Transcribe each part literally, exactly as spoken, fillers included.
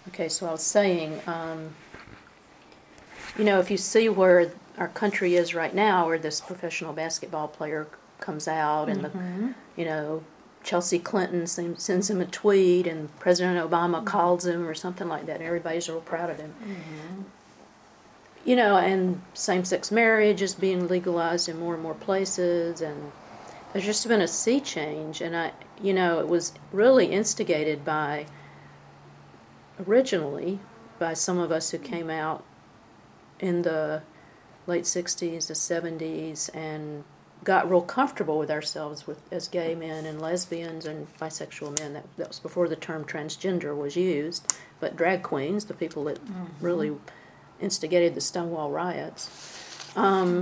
Okay, so I was saying, um, you know, if you see where our country is right now, where this professional basketball player comes out and Mm-hmm. the, you know, Chelsea Clinton sends, sends him a tweet and President Obama Mm-hmm. calls him or something like that, and everybody's real proud of him. Mm-hmm. You know, and same-sex marriage is being legalized in more and more places, and there's just been a sea change, and I, you know, it was really instigated by, originally, by some of us who came out in the late sixties, the seventies, and got real comfortable with ourselves with as gay men and lesbians and bisexual men. That, that was before the term transgender was used, but drag queens, the people that Mm-hmm. really instigated the Stonewall riots, um,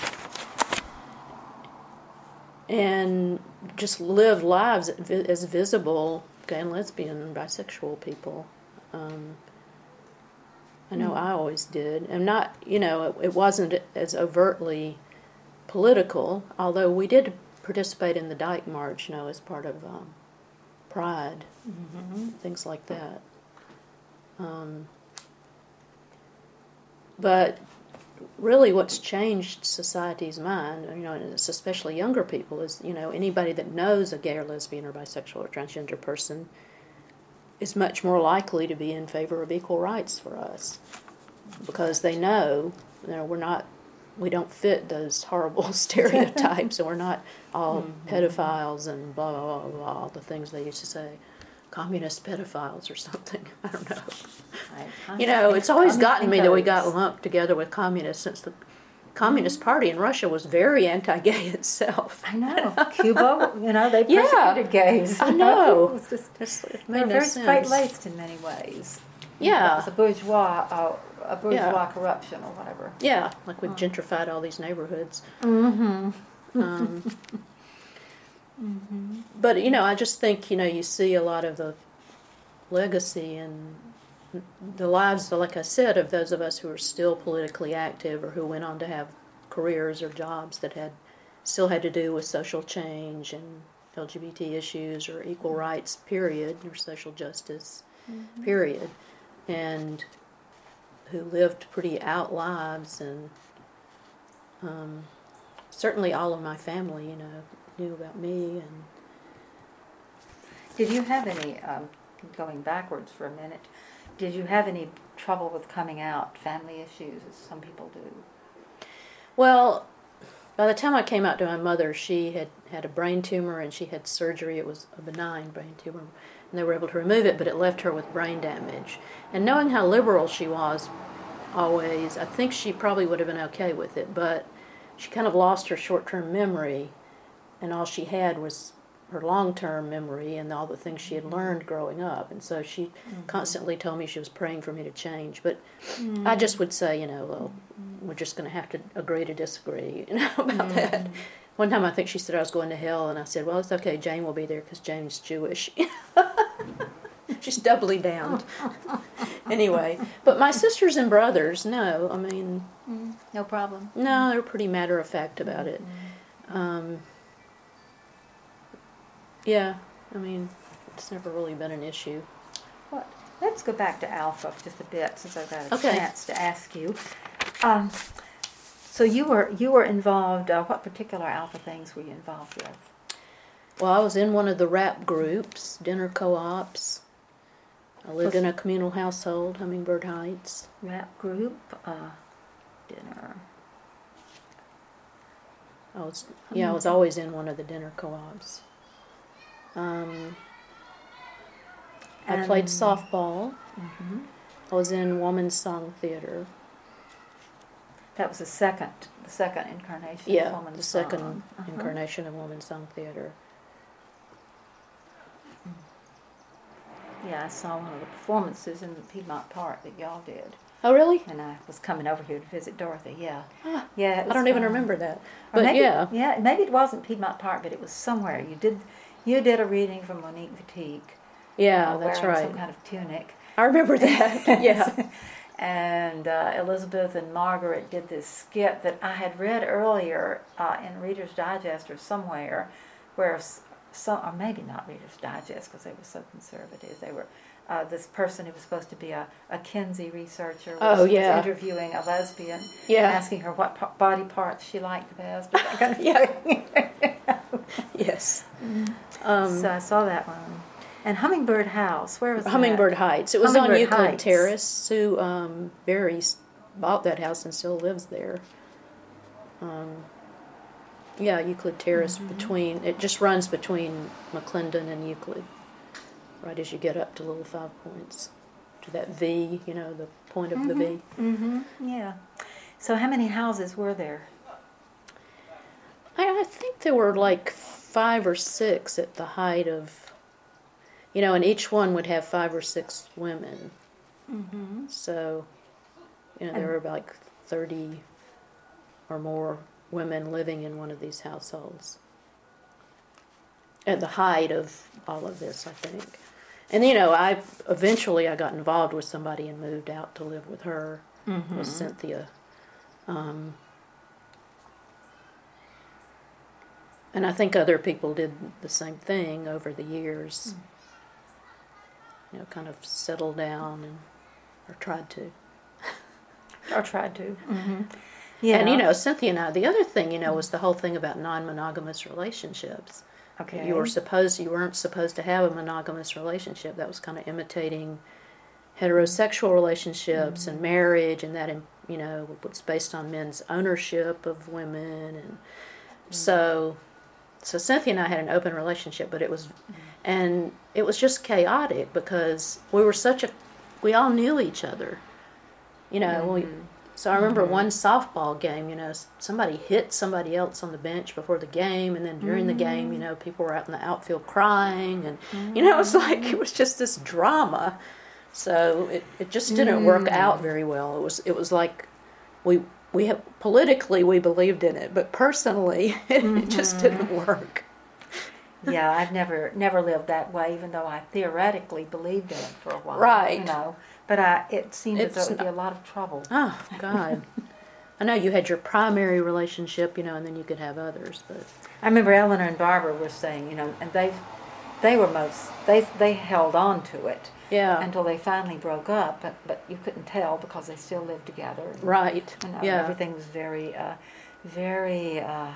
and just lived lives as visible gay and lesbian and bisexual people. Um, I know Mm-hmm. I always did. And not, you know, it, it wasn't as overtly political, although we did participate in the Dyke March, you know, as part of um, Pride, Mm-hmm. things like that. Um, but really what's changed society's mind, you know, and it's especially younger people, is, you know, anybody that knows a gay or lesbian or bisexual or transgender person is much more likely to be in favor of equal rights for us, because they know, you know, we're not, we don't fit those horrible stereotypes, and we're not all Mm-hmm. pedophiles and blah, blah, blah, blah, all the things they used to say, communist pedophiles or something, I don't know. I, You know, it's always gotten me that we got those. lumped together with communists, since the Communist Party in Russia was very anti-gay itself. I know. Cuba, you know, they Yeah. persecuted gays. I know. It was just, It's, it they made were no very sense. straight-laced in many ways. Yeah. It was a bourgeois, uh, a bourgeois Yeah. corruption or whatever. Yeah, like we've Oh. gentrified all these neighborhoods. Mm-hmm. Um, Mm-hmm. but, you know, I just think, you know, you see a lot of the legacy and the lives, like I said, of those of us who are still politically active or who went on to have careers or jobs that had still had to do with social change and L G B T issues or equal rights, period, or social justice, Mm-hmm. period, and who lived pretty out lives. And um, certainly all of my family, you know, knew about me. And Did you have any, um, going backwards for a minute, did you have any trouble with coming out, family issues, as some people do? well, by the time I came out to my mother, she had had a brain tumor and she had surgery. It was a benign brain tumor, and they were able to remove it, but it left her with brain damage. And knowing how liberal she was always, I think she probably would have been okay with it, but she kind of lost her short-term memory, and all she had was her long-term memory and all the things she had learned growing up. And so she Mm-hmm. constantly told me she was praying for me to change. But Mm-hmm. I just would say, you know, well, we're just going to have to agree to disagree, you know, about that. Mm-hmm. One time I think she said I was going to hell, and I said, well, it's okay, Jane will be there because Jane's Jewish. She's doubly damned. Anyway, but my sisters and brothers, no, I mean, Mm, no problem. no, they're pretty matter-of-fact about it. Um, yeah, I mean, it's never really been an issue. What? Let's go back to Alpha just a bit, since I've got a Okay. chance to ask you. Um, so you were you were involved. Uh, what particular Alpha things were you involved with? Well, I was in one of the rap groups, dinner co-ops. I lived in a communal household, Hummingbird Heights. Rap group, uh, dinner. I was, yeah, I was always in one of the dinner co-ops. Um, I played And- softball. Mm-hmm. I was in Woman's Song Theater. That was the second, the second incarnation. Yeah, of Woman's the second Song. Uh-huh. incarnation of Woman's Song Theater. Yeah, I saw one of the performances in the Piedmont Park that y'all did, Oh, really? and I was coming over here to visit Dorothy. Yeah, Ah, yeah. it I was don't even fun. remember that. Or But maybe, yeah, yeah, maybe it wasn't Piedmont Park, but it was somewhere. You did, you did a reading from Monique Vitique. yeah, uh, that's wearing right. Some kind of tunic. I remember that. Yeah. And uh, Elizabeth and Margaret did this skit that I had read earlier uh, in Reader's Digest or somewhere, where S- some, or maybe not Reader's Digest because they were so conservative. They were uh, this person who was supposed to be a, a Kinsey researcher was, Oh, yeah. was interviewing a lesbian, Yeah. asking her what p- body parts she liked the best. That kind of Yeah. thing. Yes. Um, So I saw that one. And Hummingbird House, where was that? Hummingbird Heights. It was Hummingbird on Euclid Heights. Terrace. Sue um, Berry s- bought that house and still lives there. Um, yeah, Euclid Terrace Mm-hmm. between, it just runs between McClendon and Euclid, right as you get up to Little Five Points, to that V, you know, the point of the V. Mm-hmm. Yeah. So how many houses were there? I, I think there were like five or six at the height of, you know, and each one would have five or six women. Mm-hmm. So, you know, there were about like thirty or more women living in one of these households at the height of all of this, I think. And, you know, I eventually I got involved with somebody and moved out to live with her, Mm-hmm. with Cynthia. Um, and I think other people did the same thing over the years. You know, kind of settled down and or tried to. Or tried to. Mm-hmm. Yeah. And, you know, Cynthia and I, the other thing, you know, was the whole thing about non-monogamous relationships. Okay. You were supposed, you weren't supposed to have a monogamous relationship. That was kind of imitating heterosexual relationships Mm-hmm. and marriage, and that, you know, was based on men's ownership of women. And Mm-hmm. so, so Cynthia and I had an open relationship, but it was, Mm-hmm. and it was just chaotic because we were such a, we all knew each other. You know, we, Mm-hmm. so I remember one softball game, you know, somebody hit somebody else on the bench before the game, and then during the game, you know, people were out in the outfield crying, and, you know, it was like, it was just this drama. So it, it just didn't work out very well. It was it was like we, we have, politically we believed in it, but personally it, it just didn't work. Yeah, I've never never lived that way, even though I theoretically believed in it for a while. Right. You know, but I, it seemed as It's though it would be not- a lot of trouble. Oh, God. I know you had your primary relationship, you know, and then you could have others, but... I remember Eleanor and Barbara were saying, you know, and they they were most they they held on to it Yeah. until they finally broke up, but but you couldn't tell because they still lived together. Right. You know, Yeah. everything was very uh, very uh,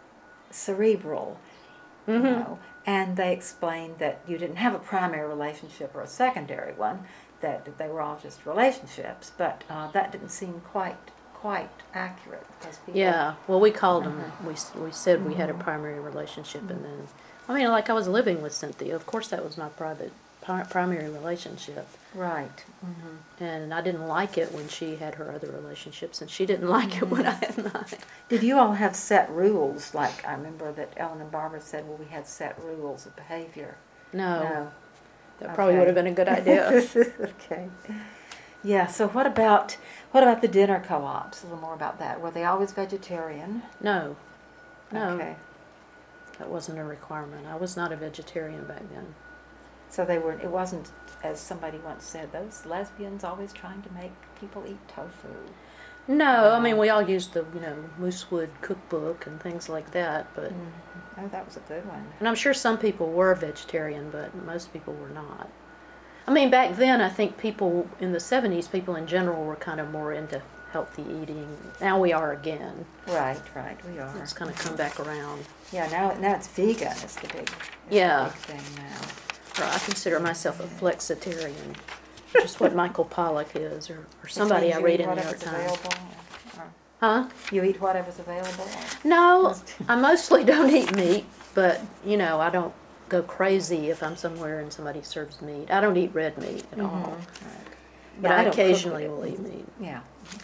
cerebral. Mm-hmm. You know, and they explained that you didn't have a primary relationship or a secondary one, that they were all just relationships, but uh, that didn't seem quite quite accurate because people. Yeah. Well, we called them. Uh-huh. We we said we had a primary relationship, and then, I mean, like I was living with Cynthia. Of course, that was my private pri- primary relationship, Right. Mm-hmm. and I didn't like it when she had her other relationships, and she didn't like it when I had mine. Did you all have set rules? Like I remember that Ellen and Barbara said, well, we had set rules of behavior. No, No. that probably Okay. would have been a good idea. Okay. Yeah. So what about what about the dinner co-ops? A little more about that. Were they always vegetarian? No, no, Okay. that wasn't a requirement. I was not a vegetarian back then. So they were. It wasn't, as somebody once said, those lesbians always trying to make people eat tofu. No, I mean we all used the you know Moosewood cookbook and things like that, but Mm-hmm. Oh, that was a good one. and I'm sure some people were vegetarian, but most people were not. I mean back then I think people in the seventies, people in general were kind of more into healthy eating. Now we are again. Right. Right. We are. It's kind of come back around. Yeah. Now, now it's vegan. It's the big. It's Yeah. The big thing now. Or I consider myself a flexitarian, just what Michael Pollock is, or, or somebody I You read eat in the New York whatever's Times. available, or- Huh? You eat whatever's available. or- No, I mostly don't eat meat, but you know, I don't go crazy if I'm somewhere and somebody serves meat. I don't eat red meat at all, but Yeah, I don't cook occasionally with it. will eat meat. Yeah.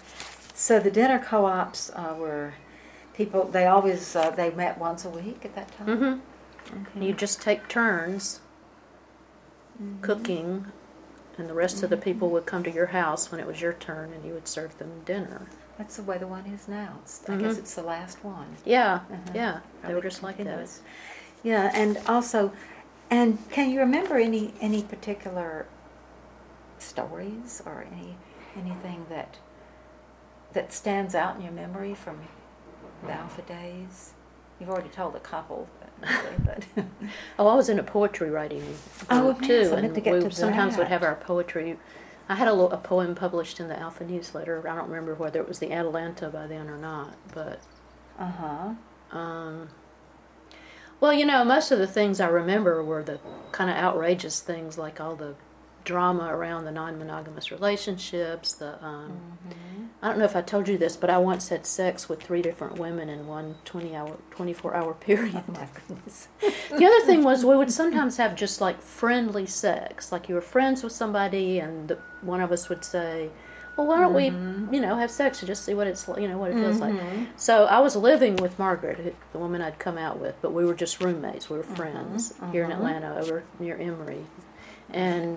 So the dinner co-ops uh, were people. They always uh, they met once a week at that time. Mm-hmm. Okay. You just take turns cooking, and the rest of the people would come to your house when it was your turn, and you would serve them dinner. That's the way the one is now. It's, I Mhm. guess it's the last one. Yeah, Uh-huh. yeah, they were Probably just like that. continuous. Yeah, and also, and can you remember any any particular stories or any anything that that stands out in your memory from the Alpha days? You've already told a couple. But technically, but Oh, I was in a poetry writing Oh, group yes, too, I meant and to get we to sometimes would that. have our poetry. I had a, lo- a poem published in the Alpha newsletter. I don't remember whether it was the Atalanta by then or not, but uh huh. um, well, you know, most of the things I remember were the kind of outrageous things, like all the drama around the non-monogamous relationships. The um, Mm-hmm. I don't know if I told you this, but I once had sex with three different women in one twenty-hour, twenty-four hour period. Oh my goodness. The other thing was we would sometimes have just like friendly sex, like you were friends with somebody, and the, one of us would say, "Well, why don't Mhm. we, you know, have sex and just see what it's, li- you know, what it feels like." Mhm. So I was living with Margaret, who- the woman I'd come out with, but we were just roommates. We were friends here in mhm. Atlanta, over near Emory, and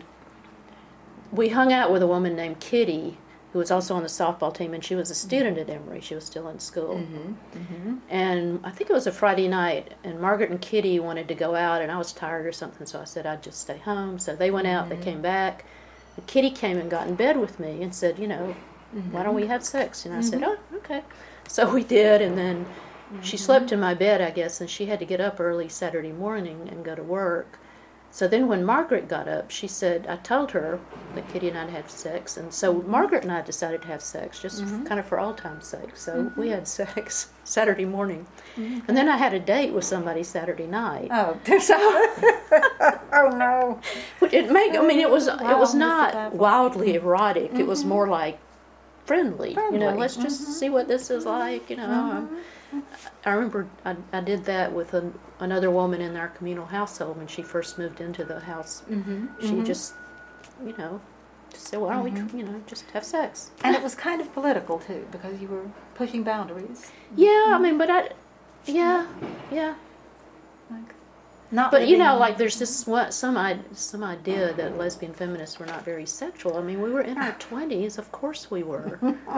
we hung out with a woman named Kitty, who was also on the softball team, and she was a student at Emory. She was still in school. Mm-hmm. Mm-hmm. And I think it was a Friday night, and Margaret and Kitty wanted to go out, and I was tired or something, so I said I'd just stay home. So they went out, Mm-hmm. they came back, and Kitty came and got in bed with me and said, you know, Mm-hmm. why don't we have sex? And I said, oh, okay. So we did, and then she slept in my bed, I guess, and she had to get up early Saturday morning and go to work. So then when Margaret got up, she said, I told her that Kitty and I'd have sex. And so Margaret and I decided to have sex, just Mm-hmm. kind of for old time's sake. So we had sex Saturday morning. And then I had a date with somebody Saturday night. Oh, so, oh no. Which it made, I mean, it was, it Wow, was Miss not Adele. wildly erotic. It was more like friendly. You know, Friendly. let's just see what this is like, you know. I remember I, I did that with an, another woman in our communal household when she first moved into the house. Mm-hmm. She just, you know, just said, why don't we, tr- you know, just have sex? And it was kind of political too, because you were pushing boundaries. Yeah, I mean, but I, yeah, yeah. Like, not But you know, living- like there's this what some I, some idea that lesbian feminists were not very sexual. I mean, we were in our twenties, of course we were,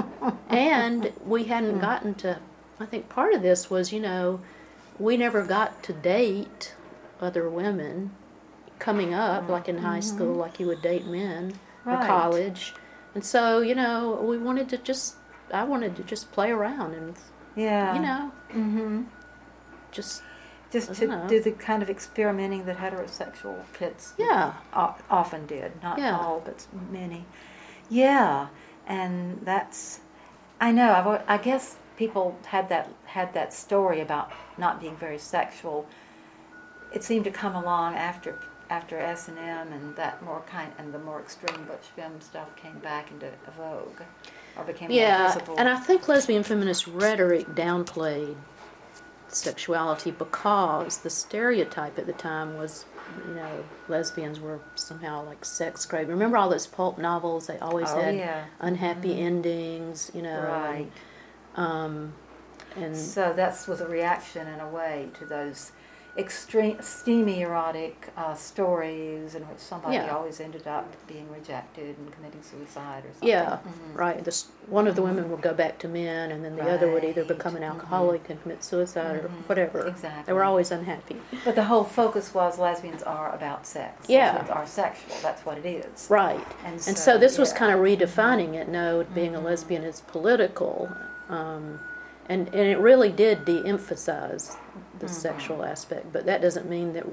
and we hadn't gotten to. I think part of this was, you know, we never got to date other women coming up, like in high school, like you would date men or Right. college, and so you know, we wanted to just. I wanted to just play around and, yeah. you know, Mm-hmm. just Just I to don't know. do the kind of experimenting that heterosexual kids yeah. o- often did. Not Yeah. all, but many. Yeah, and that's. I know. I've, al- I guess people had that had that story about not being very sexual. It seemed to come along after after S and M and that more kind and the more extreme butch femme stuff came back into vogue or became more Yeah, visible. and I think lesbian feminist rhetoric downplayed sexuality because the stereotype at the time was, you know, lesbians were somehow like sex craving. Remember all those pulp novels? They always Oh, had yeah. unhappy endings, you know. Right. And, um, and So that was a reaction in a way to those extreme, steamy erotic uh, stories in which somebody Yeah. always ended up being rejected and committing suicide or something. yeah, Mhm. right. This one of the would would go back to men, and then the other would either Right. become an alcoholic and commit suicide or Mhm. whatever. Exactly. They were always unhappy. But the whole focus was lesbians are about sex. Yeah. Lesbians are sexual. That's what it is. Right. And And so, so this was yeah. kind of redefining it. No, being a lesbian is political. Um, and, and it really did de-emphasize the sexual aspect. But that doesn't mean that...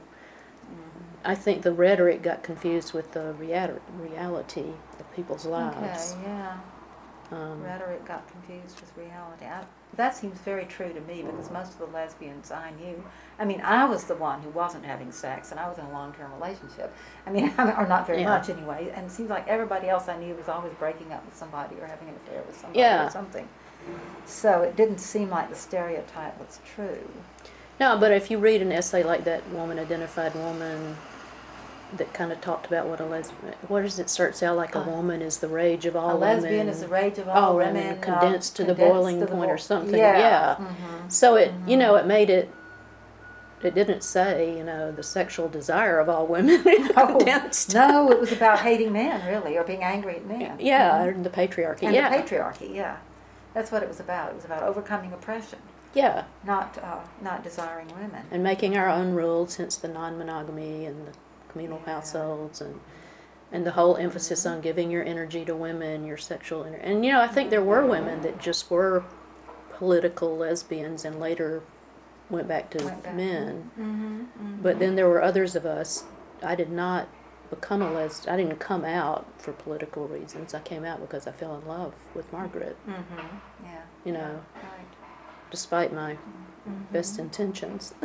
I think the rhetoric got confused with the rea- reality of people's lives. Okay, yeah. Um, Rhetoric got confused with reality. I, that seems very true to me because most of the lesbians I knew, I mean, I was the one who wasn't having sex and I was in a long-term relationship. I mean, or not very Yeah. much anyway. And it seems like everybody else I knew was always breaking up with somebody or having an affair with somebody Yeah. or something. So it didn't seem like the stereotype was true. no, but if you read an essay like that woman-identified woman that kind of talked about what a lesbian... What does it start out like? A Uh, woman is the rage of all a women. lesbian is the rage of all Oh, women. and uh, condensed to the condensed boiling to the point or bo- something. Yeah. Yeah. Mhm. So it, you know, it made it. It didn't say, you know, the sexual desire of all women. It Oh, condensed. no, it was about hating men, really, or being angry at men. Yeah, and the patriarchy. And yeah, the patriarchy, yeah. That's what it was about. It was about overcoming oppression, yeah, not uh, not desiring women. and making our own rules, hence the non-monogamy and the communal Yeah. households, and and the whole emphasis on giving your energy to women, your sexual energy. And you know, I think there were women that just were political lesbians and later went back to Went back. men. Mm-hmm, mm-hmm. But then there were others of us. I did not become a lesbian. I didn't come out for political reasons. I came out because I fell in love with Margaret. Mm-hmm. Yeah. You know, Right. despite my Mm-hmm. best intentions.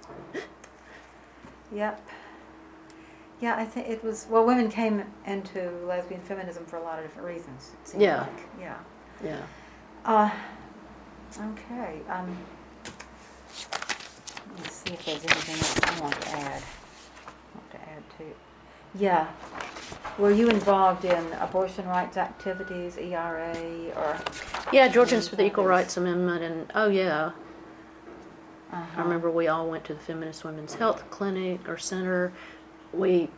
Yep. Yeah, I think it was, well, women came into lesbian feminism for a lot of different reasons, it seemed Yeah. like. Yeah. Yeah. Uh, okay. Um, let me see if there's anything else I want to add. want to add to. Yeah. Were you involved in abortion rights activities, E R A, or? Yeah, Georgians for the Equal others? Rights Amendment, and oh yeah, Uh-huh. I remember we all went to the Feminist Women's Health Clinic or Center. We,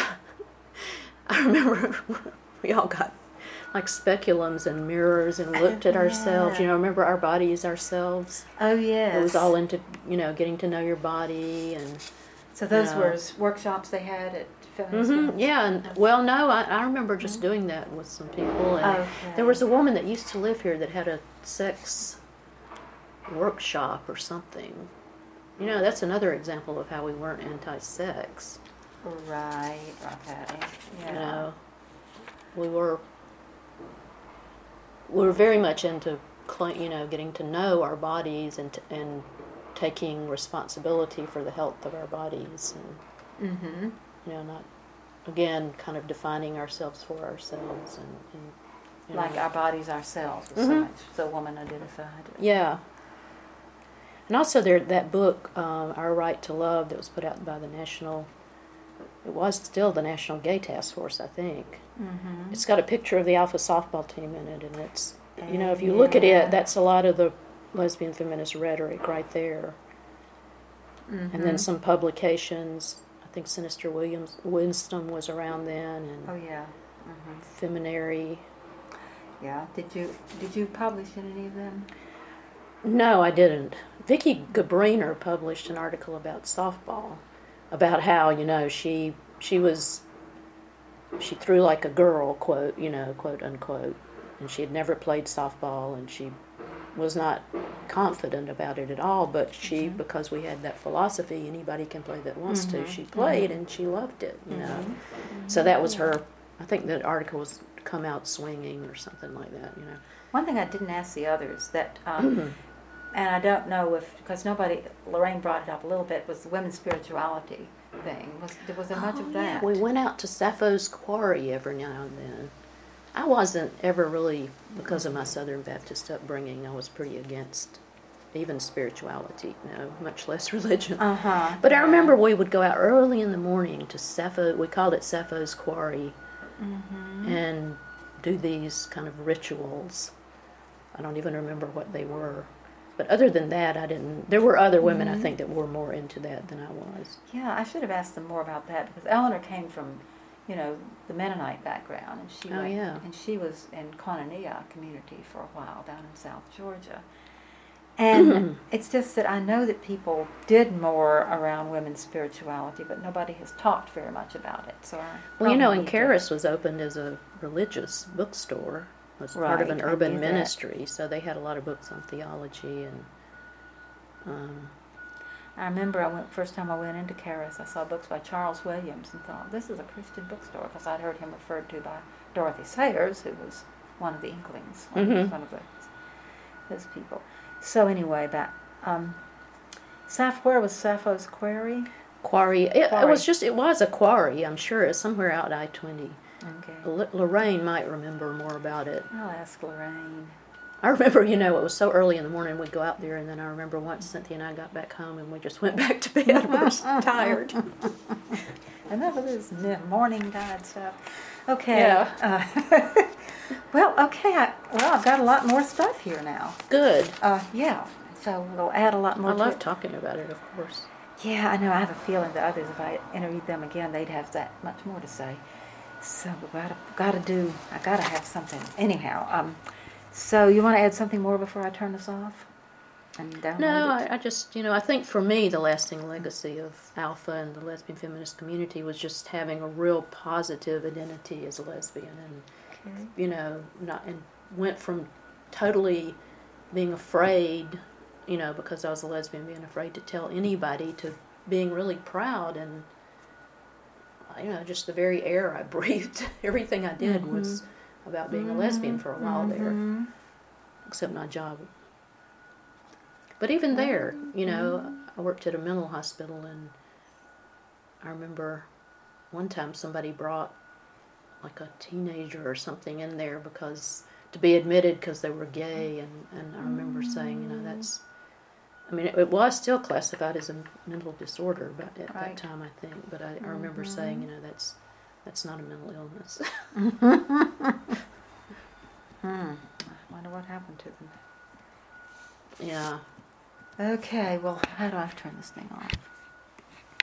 I remember we all got like speculums and mirrors and looked at ourselves. You know, remember our bodies ourselves. Oh yes. It was all into, you know, getting to know your body and. So those Yeah. were workshops they had at Feminist hmm Women's Yeah, and well, no, I, I remember just doing that with some people. And Okay. there was a woman that used to live here that had a sex workshop or something. You know, that's another example of how we weren't anti-sex. Right, okay. Yeah. You know, we were we were very much into, cl- you know, getting to know our bodies and t- and taking responsibility for the health of our bodies, and Mm-hmm. you know, not again kind of defining ourselves for ourselves, and, and you Like know. our bodies ourselves was so Mhm. much so woman identified. Yeah. And also there that book, um, Our Right to Love, that was put out by the National, it was still the National Gay Task Force, I think. Mm-hmm. It's got a picture of the Alpha softball team in it, and it's, you know, if you Yeah. look at it, that's a lot of the lesbian feminist rhetoric right there. Mm-hmm. And then some publications, I think Sinister Williams, Winston was around then, and Oh yeah. Mm-hmm. Feminary. Yeah. Did you did you publish in any of them? No, I didn't. Vicki Gabriner published an article about softball, about how, you know, she she was she threw like a girl, quote, you know, quote unquote, and she had never played softball, and she was not confident about it at all, but she, Mhm. because we had that philosophy, anybody can play that wants Mhm. to, she played and she loved it, you know. So that was her, I think that article was Come Out Swinging or something like that, you know. One thing I didn't ask the others that, um, and I don't know if because nobody, Lorraine brought it up a little bit, was the women's spirituality thing. Was was there much Oh, of yeah. that? We went out to Sappho's Quarry every now and then. I wasn't ever really, because of my Southern Baptist upbringing, I was pretty against even spirituality, you know, much less religion. Uh huh. But I remember we would go out early in the morning to Sappho, we called it Sappho's Quarry, Mm-hmm. and do these kind of rituals. I don't even remember what they were. But other than that, I didn't. There were other women, I Mhm. think, that were more into that than I was. Yeah, I should have asked them more about that because Eleanor came from, you know, the Mennonite background, and she Oh, went, yeah. and she was in Koinonia community for a while down in South Georgia. And it's just that I know that people did more around women's spirituality, but nobody has talked very much about it. So, I Well, you know, probably and need to- Karis was opened as a religious bookstore. It was part of Right, an I urban knew that. ministry, so they had a lot of books on theology and. Um, I remember I went first time I went into Karis, I saw books by Charles Williams and thought this is a Christian bookstore because I'd heard him referred to by Dorothy Sayers, who was one of the Inklings, one, Mhm. one of the, those people. So anyway, back um, Saph, where was Sappho's Quarry? quarry. It, it Quarry. was just. It was a quarry. I'm sure it's somewhere out I twenty. Okay, L- Lorraine might remember more about it. I'll ask Lorraine. I remember, you know, it was so early in the morning we'd go out there, and then I remember once Cynthia and I got back home and we just went back to bed. We were tired. Enough of this mi- morning tide stuff. Okay. Yeah. Uh, well, okay. I, well, I've got a lot more stuff here now. Good. Uh, yeah. So we'll add a lot more. I to love it. talking about it, of course. Yeah, I know. I have a feeling that others, if I interviewed them again, they'd have that much more to say. So we gotta gotta do. I gotta have something. Anyhow, um, so you want to add something more before I turn this off? And download No, it? I, I just, you know, I think for me the lasting legacy of Alpha and the lesbian feminist community was just having a real positive identity as a lesbian, and Okay. you know, not and went from totally being afraid you know, because I was a lesbian, being afraid to tell anybody, to being really proud, and you know, just the very air I breathed. Everything I did mm-hmm. was about being mm-hmm. a lesbian for a while mm-hmm. there, except my job. But even there, you know, mm-hmm. I worked at a mental hospital, and I remember one time somebody brought like a teenager or something in there because to be admitted because they were gay, and, and I remember saying, you know, that's, I mean, it, it was still classified as a mental disorder, but at right. that time, I think. But I, I remember mm-hmm. saying, you know, that's that's not a mental illness. hmm. I wonder what happened to them. Yeah. Okay. Well, how do I turn this thing off?